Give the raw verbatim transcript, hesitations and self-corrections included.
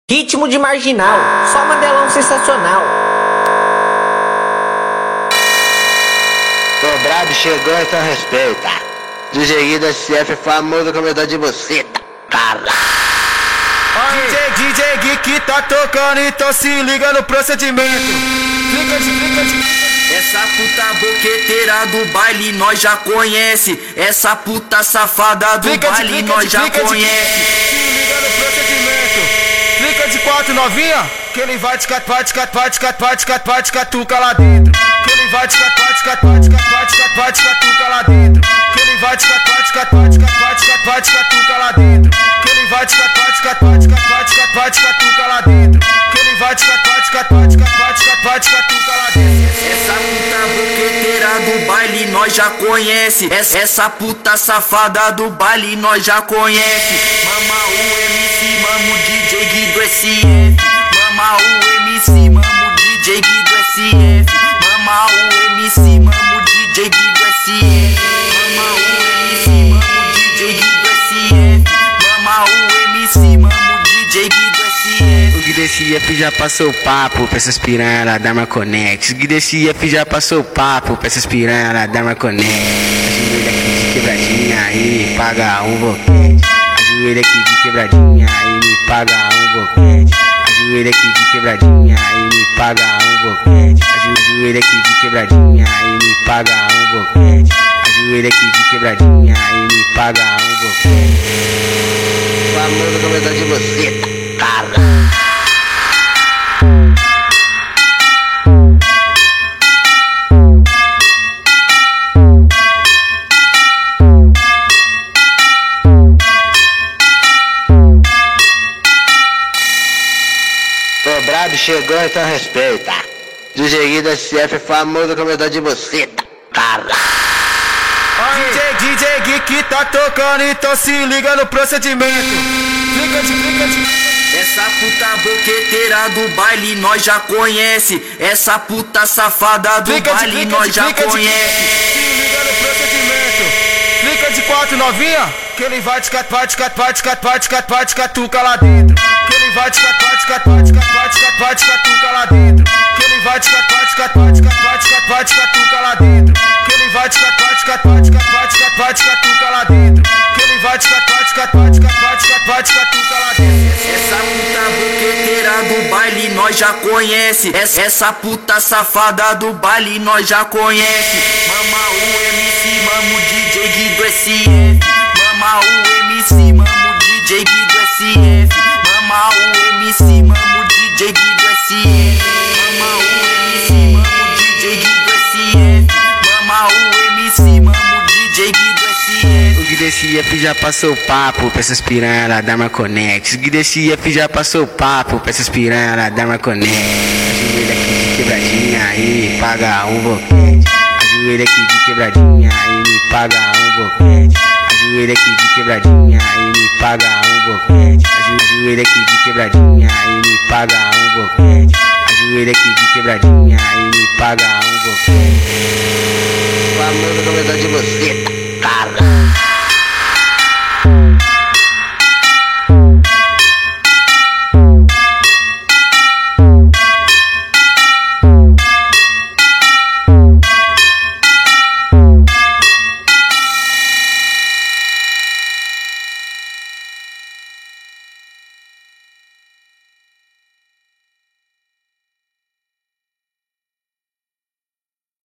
Ritmo de marginal, só Mandelão sensacional. Tô brabo, chegou, então respeita. D J Guido S F, famoso comedor de buceta. Caralho. D J, D J Gui que tá tocando, então se liga no procedimento. Fica de, fica de. Essa puta boqueteira do baile nós já conhece. Essa puta safada do Fica de, baile fica nós de, já fica de. conhece. Se liga no procedimento. Fica de quatro novinha, que ele vai te catar, te catar, te catar, te catar, te catuca lá dentro. Que ele vai te catar, te catar, te catar, te catar, te catuca lá dentro. Que ele vai te catar, te catar, te catar, te catar, te catuca lá dentro. Que ele vai te catar, te catar, te catar, te catar, te catuca lá dentro. Que ele vai te catar, te catar, te catar, te catar, te catuca lá dentro. Essa puta boqueteira do baile nós já conhece. Essa, essa puta safada do baile nós já conhece. Mama o M C, mamo D J Guido S F. Mama o M C, mamo D J Guido S F. Mama o M C, mamo D J Guido S F. Mama o M C, mamo D J Guido S F. Mama o M C, mamo D J Guido S F. O Guido S F já passou o papo pra essas piranha lá da Marconex. O Guido S F já passou o papo pra essas piranha lá da Marconex. Ajoelha aqui de quebradinha aí, paga um boquete. Ajoelha aqui de quebradinha aí, me paga um boquete. Ajoelha aqui de quebradinha aí, me paga um boquete. Ajoelha aqui de quebradinha aí, me paga um boquete. Ajoelha aqui de quebradinha aí, me paga um boquete. Famoso comedor de buceta, caralho. Tô brabo, chegou, então respeita. D J Guido S F, famoso comedor de buceta. Caralho. D J, D J Gui que tá tocando, então se liga no procedimento. Fica de, fica de. Essa puta boqueteira do baile nós já conhece. Essa puta safada do Fica de, baile fica nós de, já fica de. conhece. Se liga no procedimento. Fica de quatro novinha, que ele vai te catar, te catar, te catar, te catar, te catuca lá dentro. Que ele vai te catar, te catar, te catar, te catar, te catuca lá dentro. Que ele vai te catar, te catar, te catar, te catar, te catuca lá dentro. Que ele vai te catar, te catar, te catar, te catar, te catuca lá dentro. Que ele vai te catar, te catar, te catar, te catar, te catuca lá dentro. Essa puta boqueteira do baile nós já conhece. Essa, essa puta safada do baile nós já conhece. Mama o M C, mamo D J Guido S F. Mama o M C, mamo D J Guido S F. Mama o M C, mamo D J Guido S F. Mama o M C, mamo D J Guido S F. Mama o M C, mamo D J Guido S F. O Guido S F já passou o papo pra essas piranha lá da Marconex. O Guido S F já passou o papo pra essas piranha lá da Marconex. Ajoelha aqui de quebradinha aí, paga um boquete. Ajoelha aqui de quebradinha aí, me paga um boquete. Ajoelha aqui de quebradinha aí, me paga um boquete. Ajoelha aqui de quebradinha aí, me paga um boquete. Ajoelha aqui de quebradinha aí, me paga um boquete. Famoso comedor de buceta.